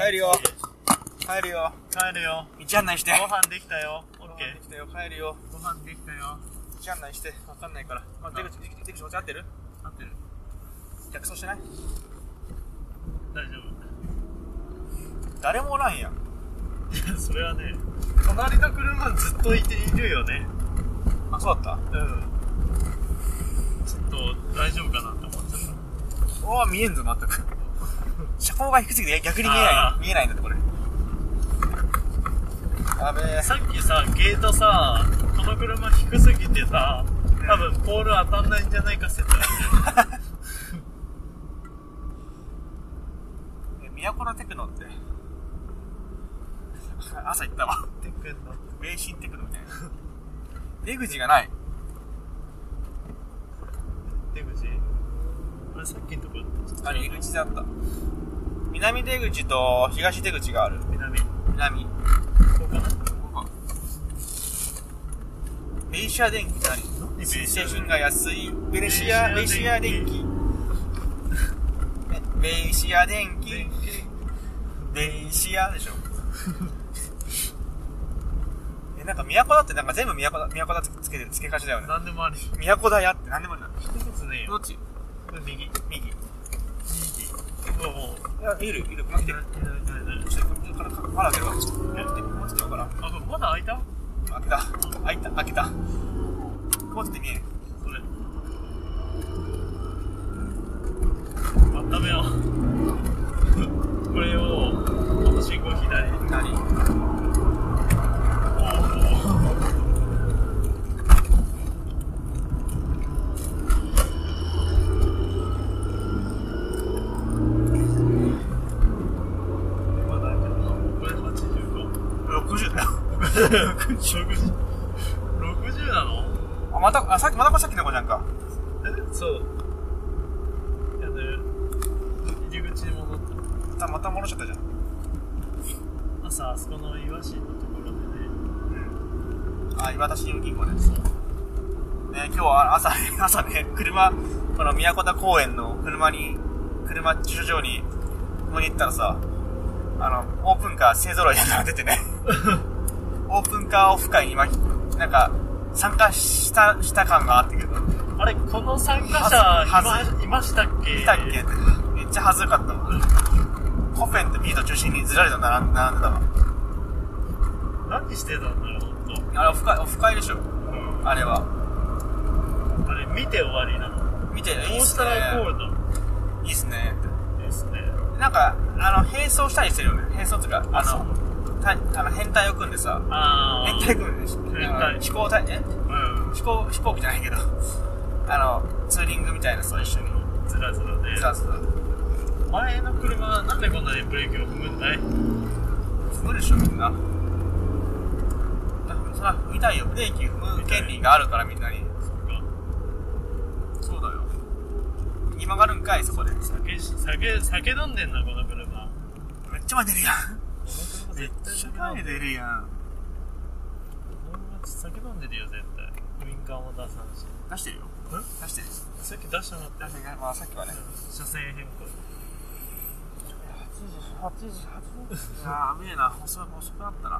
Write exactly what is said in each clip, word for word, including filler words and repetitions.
帰るよ。帰るよ。 帰るよ。 道案内して。 ご飯できたよ。オッケー。 できたよ。帰るよ。 ご飯できたよ。 道案内して。わかんないから。まあ、出口、出口、合ってる？ 合ってる。 逆走してない？ 大丈夫。 誰もおらんやん。 いや、それはね、隣の車ずっといているよね。 あ、そうだった？ うん。ちょっと大丈夫かなって思っちゃった。 おー、見えんぞ、全く。車高が低すぎて逆に見えない、見えないんだって、これ。やべえ。 さっきさ、ゲートさ、この車低すぎてさ、多分ポール当たんないんじゃないか説あるよ。 都のテクノって、朝行ったわ。 テクノ迷信テクノみたいな。出口がない。 出口あれさっきのとこあれ、入り口であった。南出口と東出口がある。 南南。 ここかな。ここか。ベイシア電機って何？製品が安い。ベイシア、ベイシア電機。ベイシア電機。ベイシアでしょ。え、なんか都だってなんか全部都だ、都だつけてる、つけがちだよね。 なんでもあり。 都だやってなんでもありだ。 一つねえよ。 どっち？ これ右。 右。 右。もう、もう。 いや、いる、いる。来てる。ちょっと、ちょっと、まだ開けるわ。え、もうちょっとから。 あ、まだ開いた？ 開けた。開いた、開けた。もうちょっと見えん。 それ。あ、ダメよ。これを、この信号左。 何？ おお。まだ開いてる。これはちじゅうご。 ろくじゅうだよ。 ろくじゅう。ろくじゅう？ ろくじゅうなの？ あ、また、あ、さっき、またこれさっきの子じゃんか。 え？そう。やだよ。入り口に戻った。 また、また戻しちゃったじゃん。 朝、あそこの岩市のところでね。 うん。あ、岩田信用銀行ね。そう。ね、今日は朝、朝ね、車、この宮古田公園の車に、車駐車場に、ここに行ったらさ、あの、オープンカー勢揃いで並んでてね。オープンカーオフ会に巻き、なんか、参加した、した感があったけど。 あれ、この参加者、いま、いましたっけ？ いたっけって。めっちゃ恥ずかったわ。コフェンとビート中心にずらりと並んでたわ。 何してたんだろう、ほんと。 あれ、オフ会、オフ会でしょ。 うん。 あれは。 あれ、見て終わりなの。 見て、いいっすモンスターコールね。いいっすね。 いいっすね。 なんか、あの、並走したりしてるよね。並走っていうか、あの、たあの変態を組んでさ、 あー。 変態組んでしょ。 変態飛行隊、えうん。 飛行、飛行機じゃないけど、あの、ツーリングみたいなさ、一緒に。 ずらずらね。 ずらずら。 前の車、なんでこんなにブレーキを踏むんだい？ 踏むでしょ、みんな。そら、踏みたいよ。ブレーキ踏む権利があるから、みんなに。 そっか。 そうだよ。右曲がるんかい、そこで。 酒、酒、酒飲んでんな、この車。 めっちゃ前出るやん。 この車絶対酒飲前んでる。 出るやん。 この車酒飲んでるよ、絶対。ウインカーも出さんし。 出してるよ。 ん？ 出してる。 さっき出したのって。 出してる。まあ、さっきはね。 車線変更。 はちじ、はちじ、はちじ。いやー、危ねえな。遅い、遅くなったな。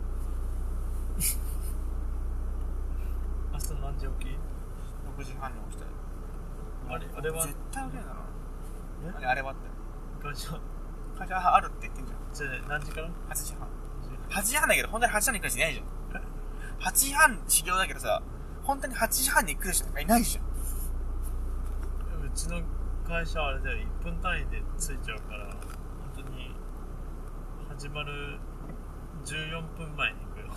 明日何時起き？ ろくじはんに起きたよ。 あれ、あれは絶対起きないだろ。 えあれ、あれはって。 会社、 会社あるって言ってんじゃん。 じゃあ何時から？ はちじはん。はちじはんだけど、本当にはちじはんに来る人いないじゃん。はちじはん修行だけどさ、本当にはちじはんに来る人なんかいないじゃん。 うちの会社はあれだよ、いっぷん単位で着いちゃうから、本当に、始まるじゅうよんぷんまえに行くよ。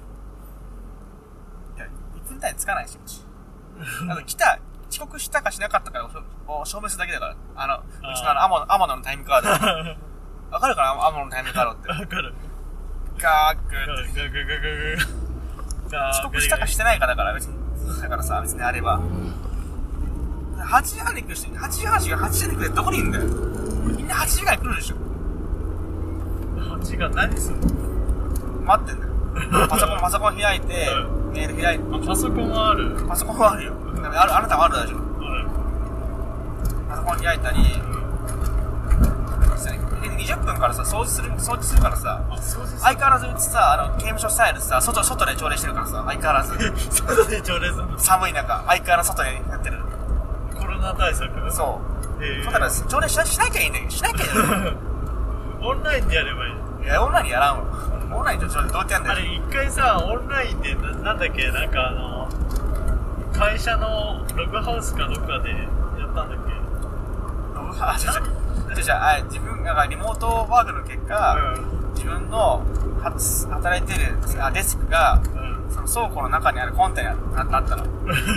いや、いっぷん単位つかないし、うち。あの、来た、遅刻したかしなかったかを証明するだけだから。あの、うちのあの、アモノ、アモノのタイムカード。わかるかな、アモノのタイムカードって。 わかる。 ガーッガグガガガガガガ遅刻したかしてないかだから別に。だからさ、別にあれば。はちじはんに来る人、はちじはんしかはちじはんに来るどこにいんだよ。みんなはちじかんに来るでしょ。 はちが何するの？ 待ってんだよ。パソコン、パソコン開いて、メール開いて。 あ、パソコンはある？ パソコンはあるよ。ある、あなたはあるでしょ。 ある。 パソコン開いたり、 にじゅっぷんからさ、掃除する、掃除するからさ、 あ、掃除する相変わらずうちさ、あの、刑務所スタイルでさ、外、外で朝礼してるからさ、相変わらず。 外で朝礼するの？ 寒い中、相変わらず外でやってる。 コロナ対策？ そう。 へー。 だから、朝礼しなしなきゃいいね。しなきゃいいね。 オンラインでやればいい。 いや、オンラインやらんわ。オンラインで朝礼どうやってやんだよ。 あれ、一回さ、オンラインでな、なんだっけ、なんかあの、会社のログハウスかどっかでやったんだっけ？ あ、じゃじゃじゃあ、自分がリモートワークの結果、 うん、 自分の働いてるあデスクが、 うん、 その倉庫の中にあるコンテナになったの。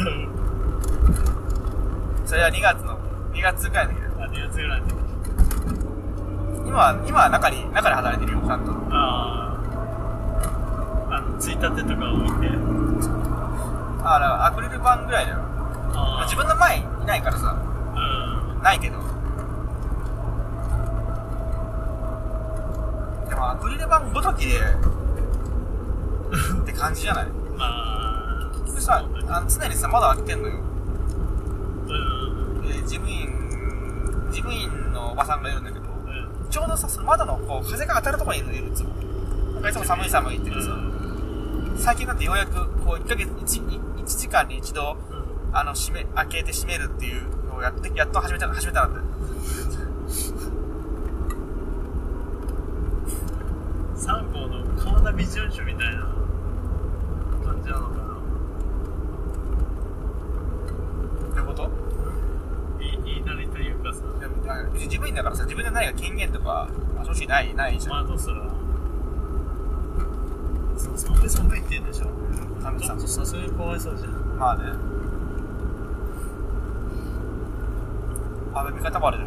それはにがつの、にがつぐらいの時だよ。 あ、にがつぐらいの時。 今は、今は中に、中で働いてるよ、ちゃんと。 ああ。あの、ついたてとか置いて。 あ、だからアクリル板ぐらいだよ。 あ自分の前いないからさ、 うん。 ないけど。でもアクリル板ごときで、って感じじゃない？ まあ、 でさ、あの常にさ、窓開けてんのよ。 うん。 で、事務員、事務員のおばさんがいるんだけど、 うん。 ちょうどさ、その窓のこう風が当たるところにいるのよ、いつも。なんかいつも寒い寒いって言ってさ、最近だってようやく、こう、いっかげつ、いち、いちじかんに一度、あの、閉め、開けて閉めるっていうのをやって、やっと始めた、始めたんだよ。 サンゴの川田美人種みたいな感じなのかな。 どういうことい言いなりというかさ、 でもあ別に自分員だからさ、自分で何か権限とか、正直ない、ないじゃん。 窓すら。そう、寒い寒いって言うんでしょ。 寒い寒いちょっとさすがにかわいそうじゃん。 まあね。あ、味方もあるじゃん。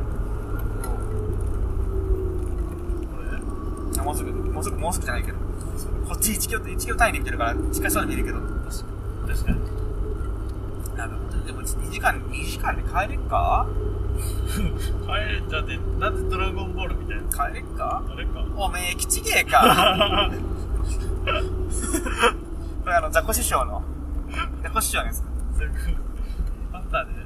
これもうすぐ、もうすぐ、もうすぐじゃないけど。こっちいちキロ、いちキロ単位で見てるから、近そうに見えるけど。 確かに。 なんか、でもにじかん、にじかんで帰れっか帰れちゃって、なんでドラゴンボールみたいな。 帰れっかあれか。 おめえ、きちげえかこれあの、ザコ師匠の、ザコ師匠のやつ。 あったね。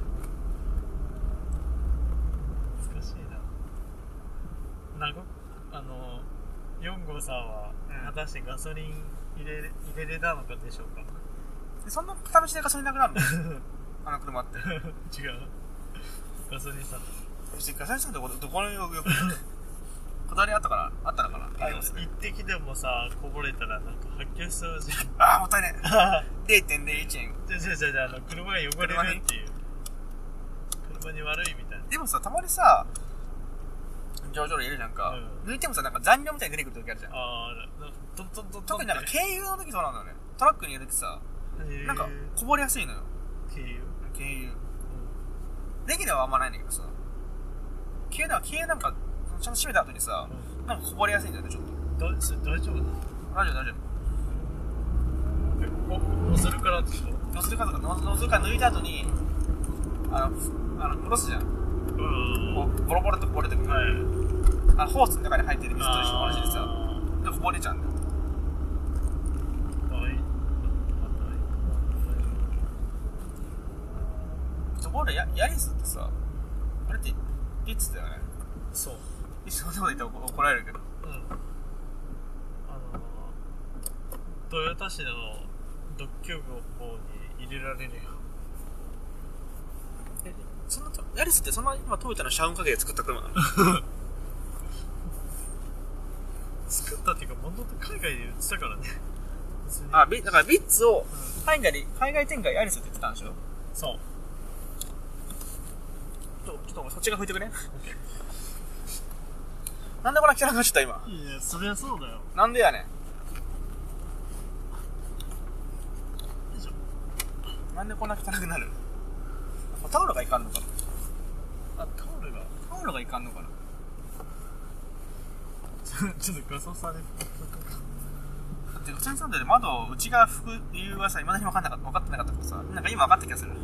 難しいな。なご、あの、よん号さんは、 うん果たしてガソリン入れ、入れれたのかでしょうか。 そんな片道でガソリンなくなるのあの車って。 違う。ガソリンさん。 ガソリンさんってどこ、どこのよく、こだわりあったから、あったのかなあの一滴でもさ、こぼれたらなんか発狂しそうじゃん。 ああ、もったいねえ。れいてんれいいちえん。 じゃじゃじゃじゃあの、車が汚れるっていう。車に悪いみたいな。 でもさ、たまにさ、上々でいるじゃんか、 うん、 抜いてもさ、なんか残量みたいに出てくる時あるじゃん。 ああ、ど、ど、ど、 特になんか軽油の時そうなんだよね。トラックに入れるときさ、なんかこぼれやすいのよ。 軽油軽油。レギュラーはあんまないんだけどさ、軽油なんか、軽油なんか、ちゃんと閉めた後にさ、うん、なんかこぼれやすいんだよね、ちょっと。 だ、それ大丈夫なの？ 大丈夫、大丈夫。え、ノズルからってこと？ ノズルからとか、ノズルから抜いた後に、あの、あの、戻すじゃん。 うん。 こう、ボロボロとこぼれてくる。 はい。 あの、ホースの中に入ってる水と一緒の同じでさ、で、こぼれちゃうんだよ。ところで、ヤリスってさ、あれってリッツだよね。 そう。 そんなこと言ったら怒られるけど。 うん。あのー、豊田市の独協号に入れられるよ。 え、そんな、ヤリスってそんな今トヨタの社運かけで作った車なの？ 作ったっていうか、もともと海外で売ってたからね。 あ、ビだからビッツを海外で、海外展開ヤリスって言ってたんでしょ？ そう。 ちょ、ちょっとそっちが吹いてくれ。なんでこんな汚くなっちゃった今。 いや、そりゃそうだよ。 なんでやねん。なんでこんな汚くなる？タオルがいかんのかな。 あ、タオルがタオルがいかんのかな。 ちょっと画像される。 だって普通に住んでて窓を内側拭く理由はさ、未だに分かんなかった、分かってなかったからさ、なんか今分かった気がする。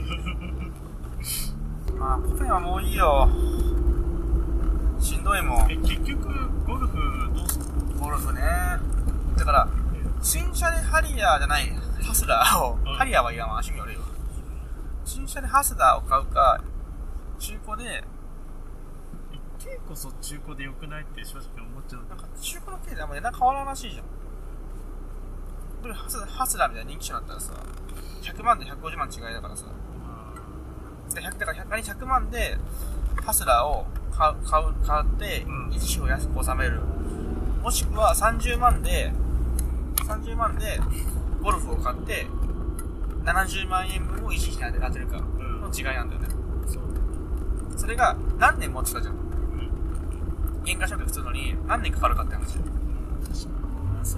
まあ、ポペはもういいよ。しんどいもん。 え、結局、ゴルフどうするの？ ゴルフね。だから、新車でハリアーじゃない、ハスラーを、うん、ハリアーはいらんわ、足見悪いわ。新車でハスラーを買うか、中古で、 軽こそ中古で良くないって正直思っちゃうんだなんか中古の軽であんま値段変わらんらしいじゃん。これハスハスラーみたいな人気車だったらさ、ひゃくまんでひゃくごじゅうまん違いだからさ。で、ひゃくだからひゃくまんでハスラーを買う、買う、買って、維持費を安く収める。もしくはさんじゅうまんで、さんじゅうまんでゴルフを買って、ななじゅうまんえん分を維持費に当てるかの違いなんだよね。 そう。 それが何年持ってたじゃん。原価償却するのに何年かかるかって話。 確かに。そう。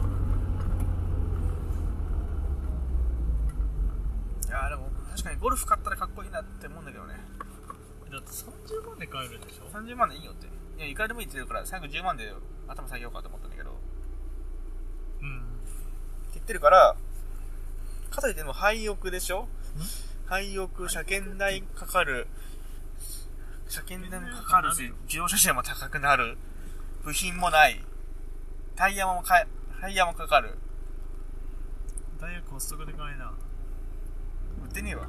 いやーでも確かにゴルフ買ったらかっこいいなって思うんだけどね。 だってさんじゅうまんで買えるでしょ。 さんじゅうまんでいいよって。いや、いくらでもいいって言ってるから最後じゅうまんで頭下げようかと思ったんだけど。 うん。 って言ってるから、かといっても廃屋でしょ。廃屋、車検代かかる。車検代もかかるし、自動車税も高くなる。部品もない。タイヤもかえ、タイヤもかかる。 ダイヤコストコで買えな。 売ってねえわ。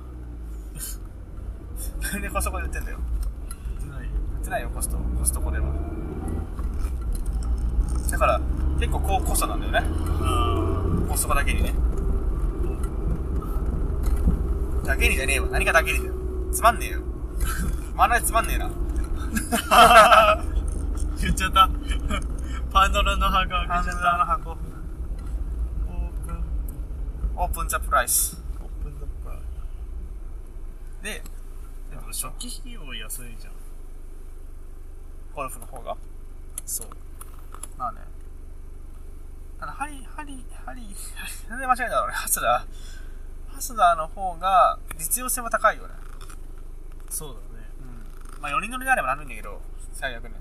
なんでコストコで売ってんだよ。 売ってない。 売ってないよ、コスト、コストコでは。だから、結構高コストなんだよね。 あコストコだけにね。だけにじゃねえわ。何がだけにだよ。つまんねえよ。まだつまんねえな。 言っちゃった。パンドラの箱開ハンドけちゃった。 ラの箱。 オープン。 オープンザプライス。 オープンドプライで、 でも初期費用安いじゃん。 ゴルフの方が。 そう。 まあね。ただ、ハリー、ハリー、ハリー、なんで間違えたのね。ハスラー。ハスラーの方が実用性は高いよね。 そうだね。 うん。まあよにん乗りであればなんでいいんだけど、最悪ね。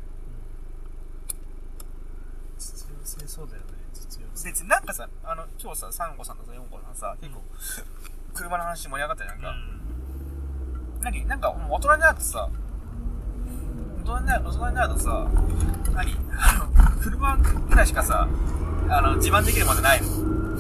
実用性そうだよね。実用性。 別になんかさ、あの、今日さ、さんごさんとさ、よんごさんさ、結構、車の話盛り上がったじゃんか。 うん。 何なんか、もう大人になるとさ、大人になる、大人になるとさ、何あの、車ぐらいしかさ、あの、自慢できるものないの。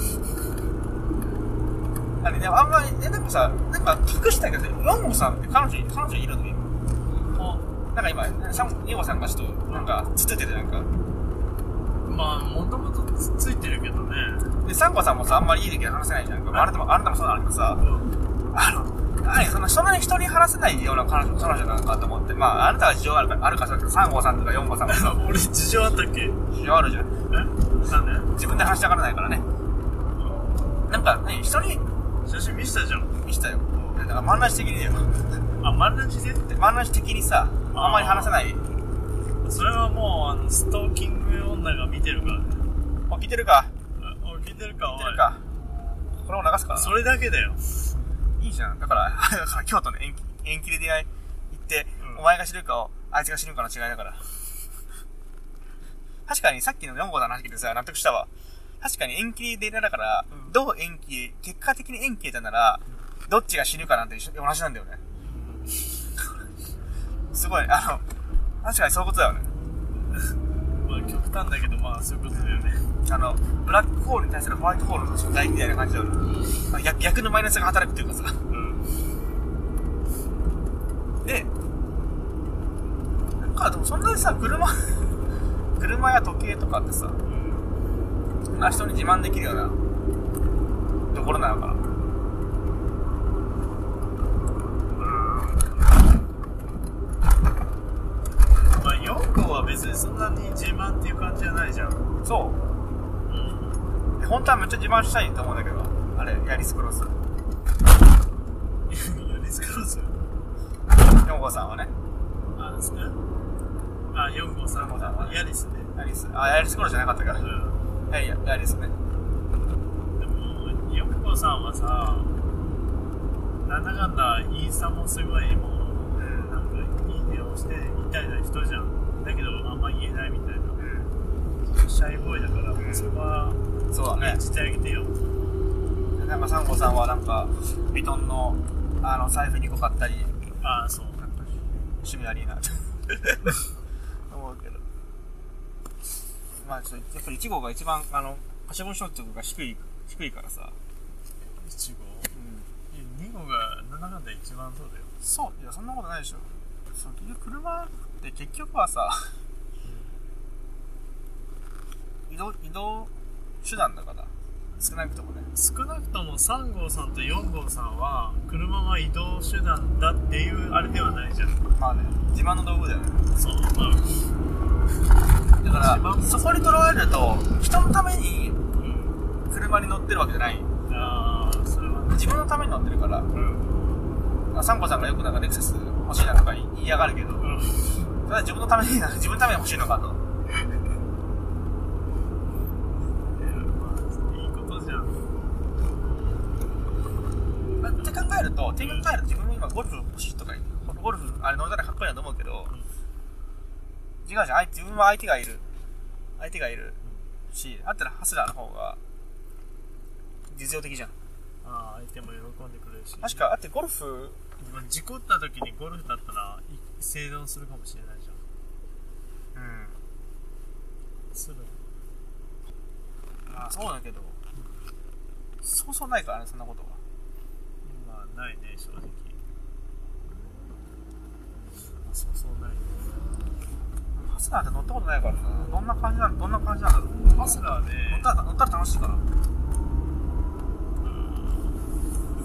何でもあんまり、え、なんかさ、なんか隠したいけど、よんごさんって彼女、彼女いるの今。 お、 なんか今、よんごさんがちょっと、なんか、つついててなんか。 まあ、もともとつついてるけどね。 で、さんごさんもさ、あんまりいい時は話せないじゃんか。まあ、あなたも、あなたもそうなんだけどさ、 うん。 あの、何そんな、そんなに人に話せないような彼女、彼女なのかと思って。まあ、あなたは事情あるか、あるかそうだけど、さんごさんとかよんごさんもさ、 俺事情あったっけ？え？ 事情あるじゃん。 なんで？ 自分で話したがらないからね。なんか、何人に写真見したじゃん。 見したよ。だから、万なし的にだよ。 あ、丸の字でって。 万なし的にさ、あんまり話せない。 それはもう、あの、ストーキング女が見てるからね。 起きてるかおい、聞いてるか、おい。 起きてるかこれも流すからな。 それだけだよ。 いいじゃん。だから、だから京都の縁切縁切りで行って、うん、お前が知るかを、あいつが知るかの違いだから。確かにさっきのよんごさんの話聞いてさ、納得したわ。確かに縁切りでだから、うん、どう縁切り、結果的に縁切れたなら、うん、どっちが死ぬかなんて同じなんだよね。うん、すごい、あの、確かにそういうことだよね。 まあ極端だけど、まあそういうことだよね。 あの、ブラックホールに対するホワイトホールの代みたいな感じだよね。うん、逆, 逆のマイナスが働くっていうかさ。うん、で、なんかでもそんなにさ、車、車や時計とかってさ、そんな人に自慢できるようなところなのかな。 まあよんごは別にそんなに自慢っていう感じじゃないじゃん。 そう。うん。本当はめっちゃ自慢したいと思うんだけど、あれ、ヤリスクロス。ヤリスクロス ? よんごさんはね。 あ、ですね。あ、よんごさんはヤリスね。 ヤリス。あ、ヤリスクロスじゃなかったか。うん。はい、ヤリスね。 でも、よんごさんはさ、なんだかんだインスタもすごいもう、うん、なんかいいねをしてみたいな人じゃん。だけどあんま言えないみたいな。うん。シャイボーイだから、うん、そこは、 そうだね。 してあげてよ。 なんかサンゴさんはなんか、ヴィトンの、あの、財布にこ買ったり。 ああ、そう。 趣味ありいなと思うけど。まあ、ちょっと、やっぱりいち号が一番、あの、可処分所得が低い、低いからさ。 いち号？うん。に号がなんだかんだ一番そうだよ。 そういや、そんなことないでしょ。そう、結局車、 で結局はさ移動移動手段だから少なくともね。 少なくともさん号さんとよん号さんは車は移動手段だっていうあれではないじゃん。 まあね、自慢の道具だよね。 そう、まあ、だからそこにとらわれると人のために車に乗ってるわけじゃない。 ああ、それは、ね、 自分のために乗ってるから。うん。サンコさんがよくなんかレクサス欲しいなとか言いやがるけど、うん、それは自分のために自分のために欲しいのかと。って考えると、って考えると自分も今ゴルフ欲しいとか、ゴルフあれ乗れたらかっこいいなと思うけど、うん、違うじゃん。自分は相手がいる、相手がいるし、あったらハスラーの方が実用的じゃん。 ああ、相手も喜んでくれるし。 確か、だってゴルフ事故った時にゴルフだったら生存するかもしれないじゃん。うん。する。 まあそうだけど、うん、そうそうないからね、そんなことは。 まあないね、正直。そうそうないね。 ハスラーって乗ったことないからさ、どんな感じなの、どんな感じなんだろう。 ハスラーね、 乗ったら乗ったら楽しいから。 うん。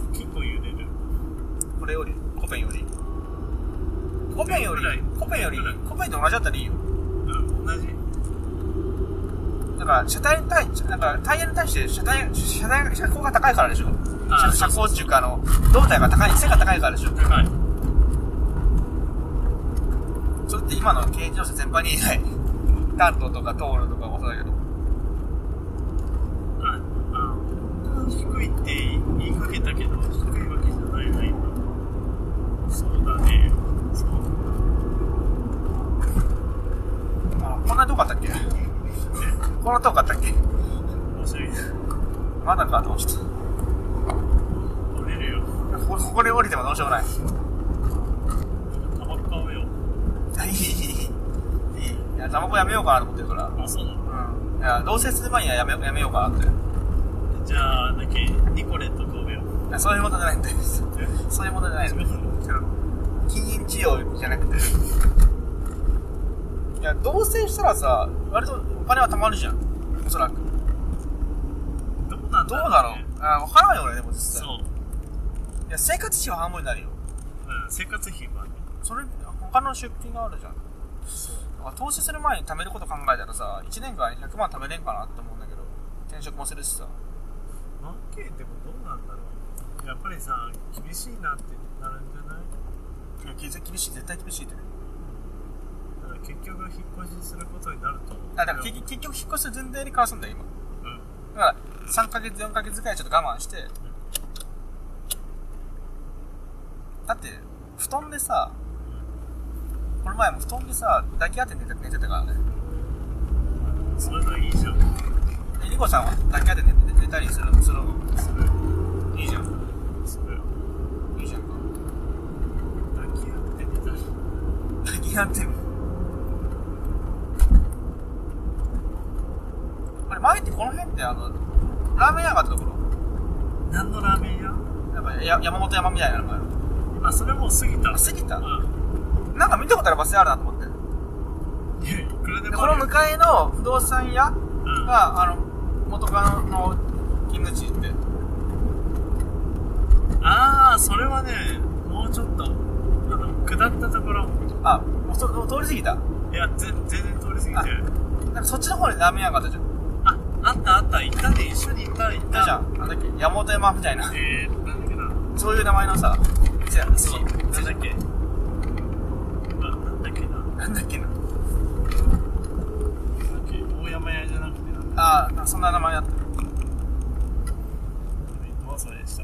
結構揺れる。 これより、コペンより。コペンより、コペンより、コペンと同じだったらいいよ。 うん、同じ。 なんか車体に対して、なんかタイヤに対して車体、車体、車高が高いからでしょ。車, 車高っていうかあの胴体が高い、背が高いからでしょ。はい。それって今の軽自動車全般にいない。タントとかトールとかもそうだけど。 あ、あ、低いって言いかけたけど低いわけじゃないな今。そうだね。そう。 あ、こんな遠かったっけ？こんな遠かったっけ？ 申し訳ない。 まだかと思っちゃった。ここで降りてもどうしようもない。 タバコ買おうよ。 いい、いい、いい。いや、タバコやめようかなと思ってるから。 あ、そうなの？ うん。いや、同棲する前にはやめ、やめようかなって。 じゃあ、だっけ、ニコレット買おうよ。 いや、そういうことじゃないんだよ。そういうことじゃないんだよ。禁煙治療じゃなくて。いや、同棲したらさ、割とお金は貯まるじゃん。おそらく。 どうなんだろう、ね、 どうだろう。あ、わからないよ俺、でも実際。 そう。 いや、生活費は半分になるよ。 うん、生活費はね。 それ、他の出費があるじゃん。そう。だから投資する前に貯めること考えたらさ、いちねんかんにひゃくまん貯めれんかなって思うんだけど、転職もするしさ。 マーケーでもどうなんだろう。やっぱりさ、厳しいなってなるんじゃない？ いや、厳しい、絶対厳しいってね。 だから結局引っ越しすることになると思う。 あ、だから結局引っ越し前提に交わすんだよ、今。うん。だから、さんかげつ、よんかげつくらいちょっと我慢して、うん、だって、布団でさ、この前も布団でさ、抱き合って寝て、寝てたからね。 それがいいじゃん。 え、リコさんは抱き合って寝て、寝たりするの？するの？する。いいじゃん。 する。 いいじゃんか。 抱き合って寝たり。 抱き合ってる。あれ、前ってこの辺ってあの、ラーメン屋があったところ？ 何のラーメン屋？ なんかや山本山みたいなのがある。 あ、それもう過ぎた。 あ、過ぎた？ うん。 なんか見たことあるバス停あるなと思って。 いや、いくらでもこの向かいの不動産屋が、うん、あの、元カノの勤務地って。 あー、それはね、もうちょっと、あの、下ったところ。 あ、もうそ通り過ぎた？ いや、ぜ全然通り過ぎて。 なんかそっちの方にラーメン屋があったじゃん。 あ、あったあった、行ったね、一緒に行った、行った。 じゃん。なんだっけ、山本山みたいな。 えー、なんだっけな。 そういう名前のさ、店や、 そう、なんだっけ。なんだっけな。 なんだっけな。 大山屋じゃなくてなんだ。 ああ、そんな名前だった。 どうそれでした。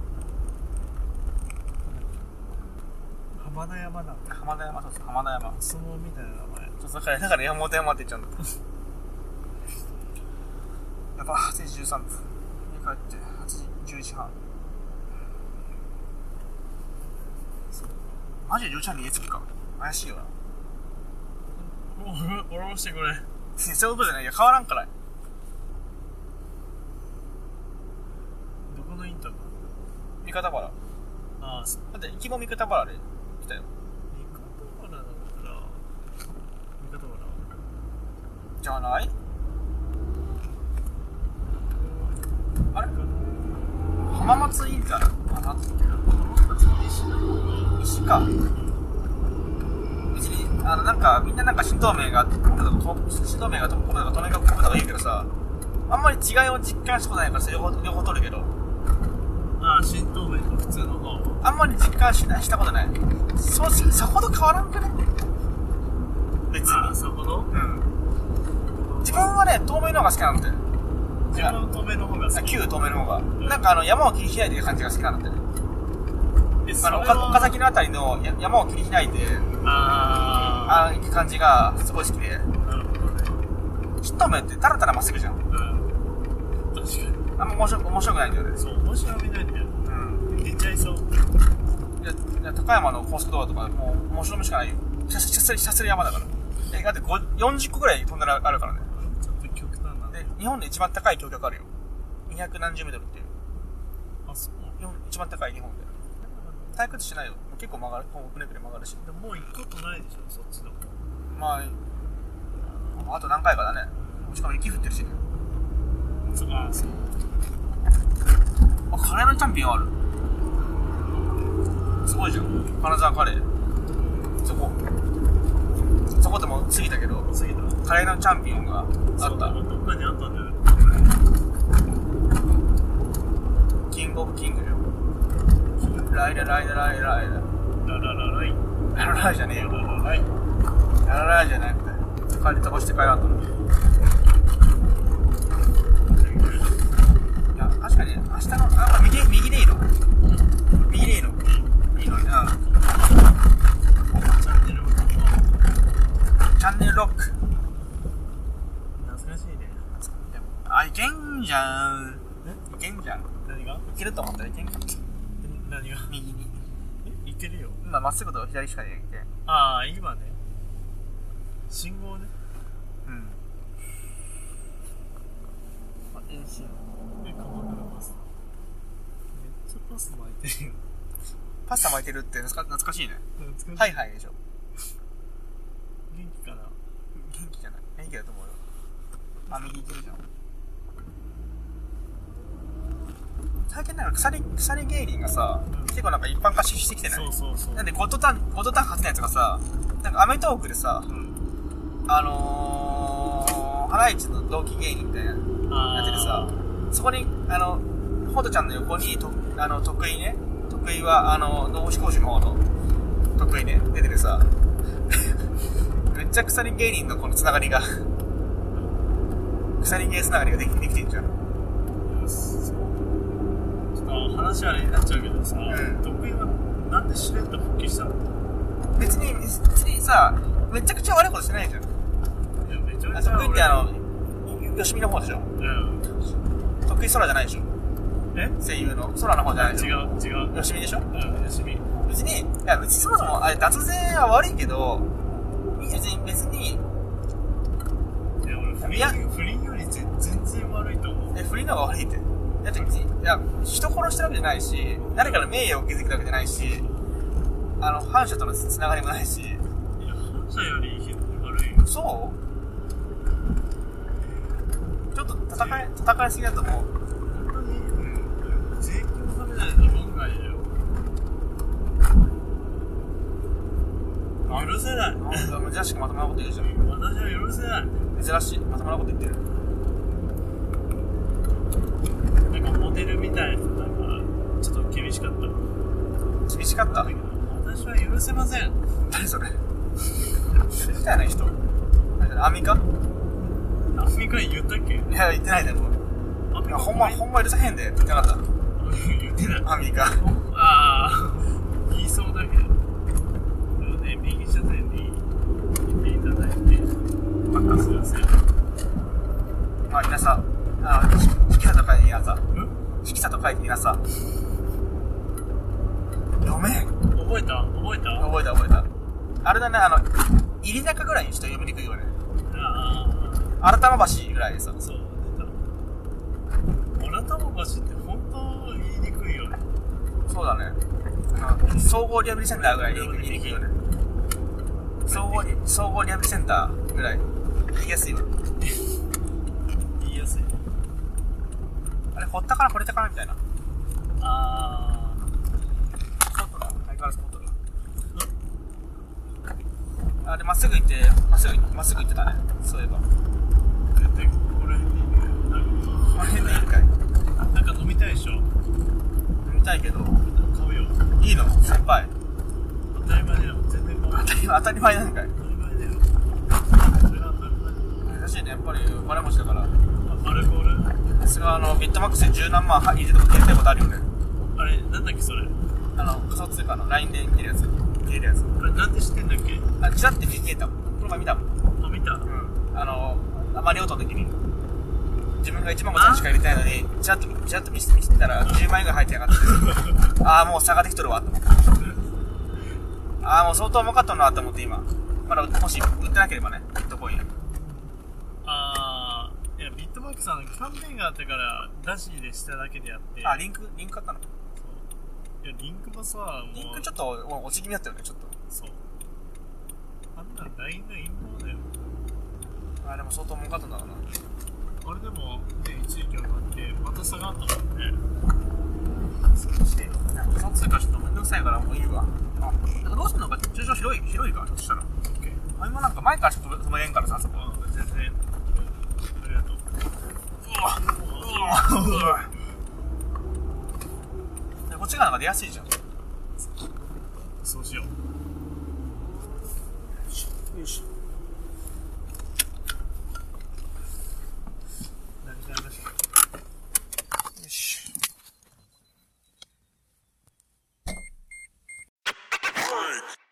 浜田山だ。 浜田山、そうそう、浜田山。 相撲みたいな名前。 そう、だから、だから山本山って言っちゃうんだ。やっぱはちじじゅうさんぷん。家帰ってはちじじゅういちじはん。マジでじゅうじはんに家着くか。怪しいよな。 もう、下ろしてくれ。 そういうことじゃない。いや、変わらんから。 どこのインターか三方原。 ああ、そう。 だって、行きも三方原で来たよ。 三方原だったら、 じゃない？あれ浜松インターあ、なんだっけな。石か。別に、あの、なんか、みんななんか新東名が、新東名が飛ぶとか、東名が飛ぶとか言うけどさ、あんまり違いを実感したことないからさ、両方、両方取るけど。 ああ、新東名と普通の方。 あんまり実感しない、したことない。そう、さほど変わらんくね？別に。 ああ、さほど？ うん。自分はね、東名の方が好きなんだよ。 自分は東名の方が好き。 旧東名の方が。うん、なんかあの、山を切り開いてる感じが好きなんだよね。あの、岡、岡崎のあたりの山を切り開いて、ああ、あ行く感じがすごい好きで。なるほどね。新東名ってたらたらまっすぐじゃん。うん。 確かに。 あんま面白く、面白くないんだよね。 そう、面白みないんだよ。うん。出ちゃいそう。 いや、いや高山の高速道路とかもう面白みしかないよ。ひたすら、ひたすら山だから。え、だってよんじゅっこぐらいトンネルあるからね。 ちょっと極端なんだ。 で、日本で一番高い橋脚あるよ。にひゃくなんじゅうメートルっていう。 あ、そう。 日本一番高い日本で。退屈しないよ。結構曲がる、くねくね曲がるし。 でももう行くことないでしょ、そっちの方。 まあ、あと何回かだね。しかも雪降ってるしね。 そうか、そう。 あ、カレーのチャンピオンある。すごいじゃん。金沢カレー。そこ。そこでも過ぎたけど、 過ぎた。 カレーのチャンピオンがあった。 どっかにあったんだよ。 キングオブキングよ。ライラライラライライラ。 ラララライ。 ララライじゃねえよ。 ララライ。 ララライじゃなくて、帰り飛ばして帰らんと。いや、確かに、明日の、あ、右、右でいいの？右でいいの？いいのにな。 チャンネルロック。 チャンネルロック。 懐かしいね。 あ、いけんじゃん。いけんじゃん。 何が？ いけると思ったらいけん。 何が？ 右に。 え、いけるよ。 今まっすぐと左しかいけん。 ああ、今ね。信号ね。 うん。あ、遠心。 え、鎌倉パスタ。めっちゃパスタ巻いてるよ。 パスタ巻いてるって懐か、懐かしいね。 懐かしい。 はいはいでしょ。 元気かな？ 元気じゃない。元気だと思うよ。あ、右行けるじゃん。最近なんか鎖、鎖芸人がさ、うん、結構なんか一般化してきてない？ そうそうそう。 なんでゴッドタン、ゴッドタン初のやつがさ、なんかアメトーークでさ、うん、あのー、ハライチの同期芸人みたいなやつでさ、そこに、あの、ホトちゃんの横に、と、あの、得意ね、得意は、あの、脳死講師の方の、得意ね、出てるさ、めっちゃ鎖芸人のこのつながりが、鎖芸つながりができ、できてんじゃん。 話あれになっちゃうけどさ、うん、得意はなんでしれっと復帰したの？ 別に、別にさ、めちゃくちゃ悪いことしてないじゃん。いや、めちゃめちゃ得意ってあの、よしみの方でしょ？うん。得意空じゃないでしょ？ え？ 声優の空の方じゃないでしょ？ 違う、違う。 よしみでしょ？ うん、よしみ。 別に、いや、別にそもそも、あれ、脱税は悪いけど、別に、別に、 いや、俺、不倫、不倫より全然悪いと思う。 え、不倫の方が悪いって。だって、いや、人殺してるわけじゃないし、誰かの名誉を築くわけじゃないし、あの、反社とのつながりもないし。いや、 反社より悪いよ。 そう？ちょっと戦い、戦いすぎだと思う。 本当に、うん。税金のためないと論外だよ。許せない。 珍しくまともなこと言うじゃん。 私は許せない。 珍しい。まともなこと言ってる。 なんかモデルみたいな、なんか、ちょっと厳しかった。 厳しかった？ 私は許せません。 何それ？みたいな人？アンミカ？ アンミカ言ったっけ？ いや、言ってないね、もう。ほんま、ほんま許さへんで、言ってなかった。 言ってない。 アンミカ。 ああ、言いそうだけど。ね、右車線に行っていただいて、バッカすいません。 まあ、皆さん、あの、引きさと書いていなさ。引きさと書いていなさ。読め。 覚えた？覚えた？ 覚えた覚えた。あれだね、あの、入り中ぐらいにちょっと読みにくいよね。 ああ。新玉橋ぐらいでさ。 そう、出た。新玉橋って本当言いにくいよね。 そうだね。総合リハビリセンターぐらい言いにくいよね。総合リ、総合リハビリセンターぐらい言いやすいわ。 掘ったから掘れたからみたいな。 あスポットだ。相変わらずスポットだ。あれ、まっすぐ行って、まっすぐ、まっすぐ行ってたね。そういえば。 ーで、ここら辺にいるなんかこの辺でいいかい？ なんか飲みたいでしょ。 飲みたいけど。 買うよ。 いいの？先輩。 当たり前だよ。全然買うよ。 当たり前、当たり前なのかい？ 当たり前だよ。それが当たり前。 難しいね。やっぱり、お金持ちだから。 アルコールさすがあの、ビットマックスで十何万入れるとこ入れたことあるよね。 あれ、なんだっけそれ。 あの、仮想通貨の ライン で見てるやつ。見れるやつ。 あれ、なんで知ってんだっけ。 あ、ちらって見えたもん。この前見たもん。 あ、見た。 うん。あの、あまり音の時に。自分がいちまんごせんえんしか入れてないのに、ちらっと、ちらっと見せて見せてたらじゅうまんえんぐらい入ってやがって。ああ、もう差ができとるわ、と思って。ああ、もう相当重かったなと思って今。まだ、もし売ってなければね、ビットコイン。 あー、いや、ビットマックさん、キャンペーンがあったから、ダシでしただけであって。 あ、リンク、リンクあったの？ いや、リンクもさ、もう。 リンクちょっと、もう落ち気味だったよね、ちょっと。 そう。あんなん ライン の陰謀だよ。 あれも相当重かったんだろうな。 あれでも、ね、一時期上がって、また下がったもんね。 少しで、仮想通貨ちょっとめんどくさいからもういいわ。あ、なんかどうすんのか、中小広い、広いか、そしたら。あれもなんか前からちょっと止めれんからさ、そこ。 うん、全然。ありがとう。 うわうわうわこっちがなんか出やすいじゃん。 そうしよう。 よし。